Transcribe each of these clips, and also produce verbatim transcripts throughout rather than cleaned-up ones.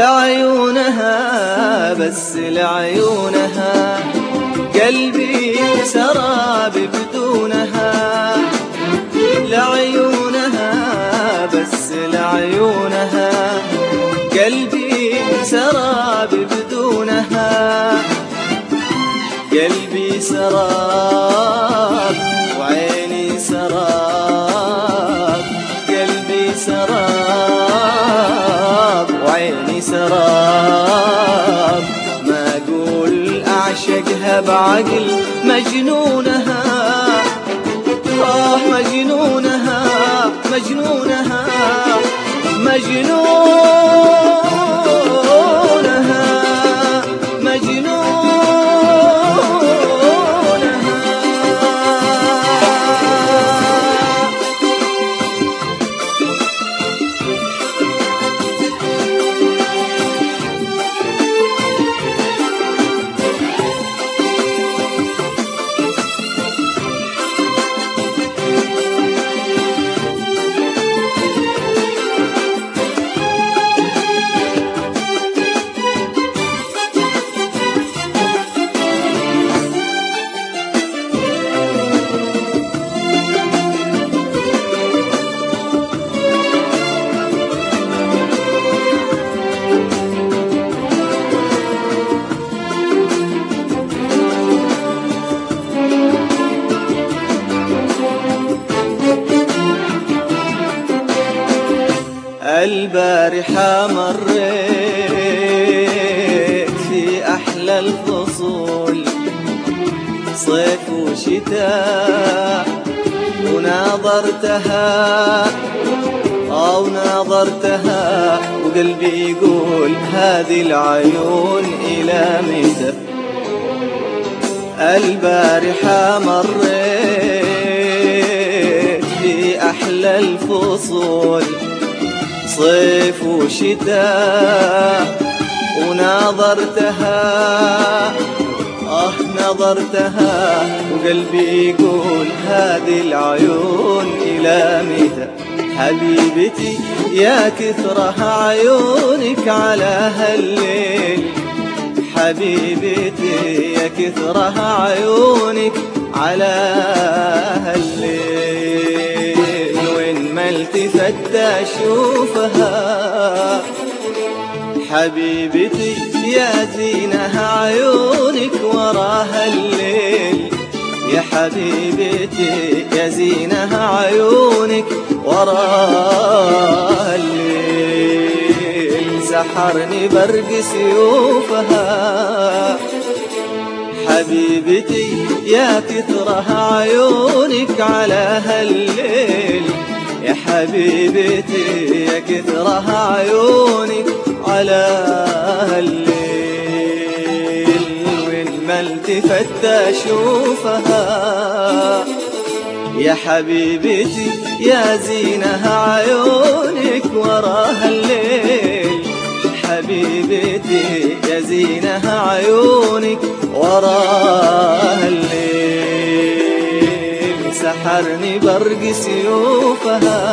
لعيونها بس لعيونها قلبي سراب بدونها. لعيونها بس لعيونها قلبي سراب بدونها. قلبي سراب وعيني سراب. قلبي سراب وعيني سراب. ما أقول أعشقها بعقل مجنونها. آه مجنونها مجنونها مجنونها مجنونها. البارحة مريت في أحلى الفصول، صيف وشتاء، وناظرتها أو ناظرتها وقلبي يقول هذه العيون إلى متى. البارحة مريت في أحلى الفصول، صيف وشتاء، وناظرتها آه نظرتها وقلبي يقول هذه العيون إلى متى. حبيبتي يا كثرها عيونك على هالليل. حبيبتي يا كثرها عيونك على هالليل، وين ما التفت أشوفها. حبيبتي يا زينها عيونك وراها الليل. يا حبيبتي يا زينها عيونك وراها الليل، سحرني برق سيوفها. حبيبتي يا كثرها عيونك على هالليل. يا حبيبتي يا كثرها عيونك على هالليل، وين ما التفت أشوفها. يا حبيبتي يا زينها عيونك وراها الليل. حبيبتي يا زينها عيونك وراها الليل، سحرني برق سيوفها.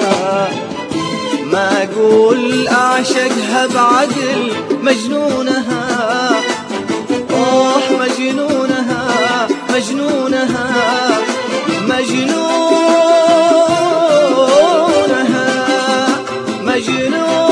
ما أقول أعشقها بعدل مجنونها. أوه مجنونها مجنونها مجنونها مجنونها.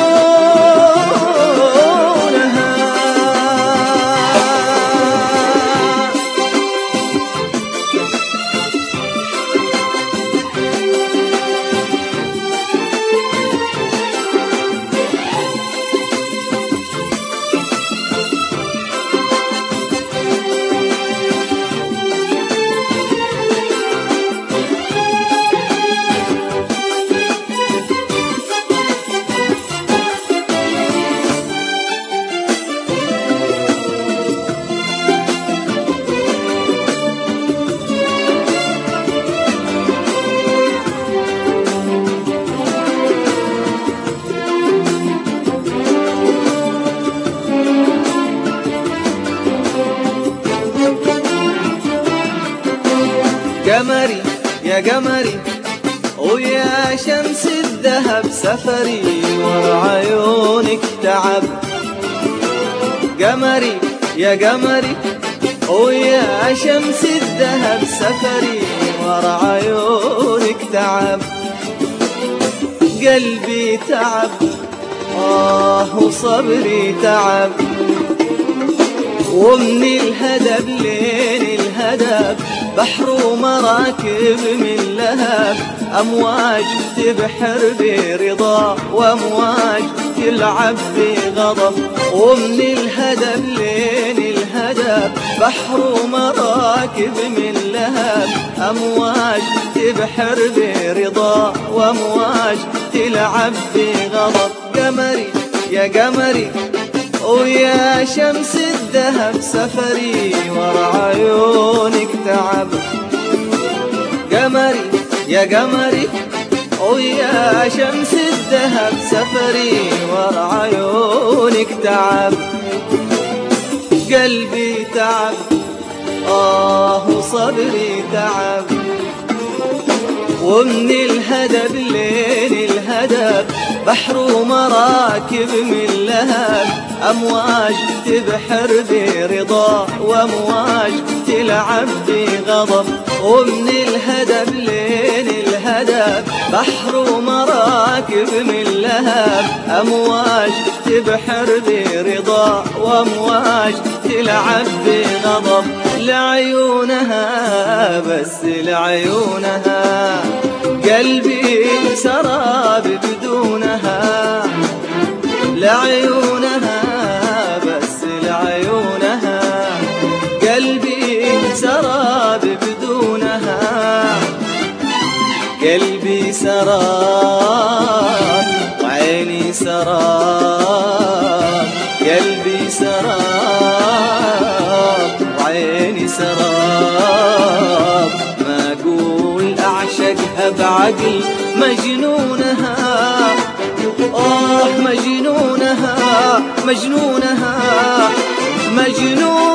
قمري يا قمري ويا شمس الذهب سفري ورا عيونك تعب. قمري يا قمري ويا شمس الذهب سفري ورا عيونك تعب. قلبي تعب آه وصبري تعب، ومن الهدب لين الهدب بحر ومراكب من لهب، أمواج تبحر برضا وأمواج تلعب بغضب. ومن الهدب لين الهدب بحر ومراكب من لهب، أمواج تبحر برضا وأمواج تلعب بغضب. قمري يا قمري ويا شمس الذهب سفري ورا عيونك تعب. قمري يا قمري ويا شمس الذهب سفري ورا عيونك تعب. قلبي تعب آه وصبري تعب، ومن الهدب لين الهدب بحر ومراكب من لهب، أمواج تبحر برضا وأمواج تلعب بغضب. ومن الهدب لين الهدب بحر ومراكب من لهب، أمواج تبحر برضا وأمواج تلعب بغضب. لعيونها بس لعيونها قلبي سراب بدونها. لعيونها بس لعيونها قلبي سراب بدونها. قلبي سراب وعيني سراب، قلبي سراب وعيني سراب. ما أقول أعشقها بعقل مجنونها آه مجنونها مجنونها مجنونها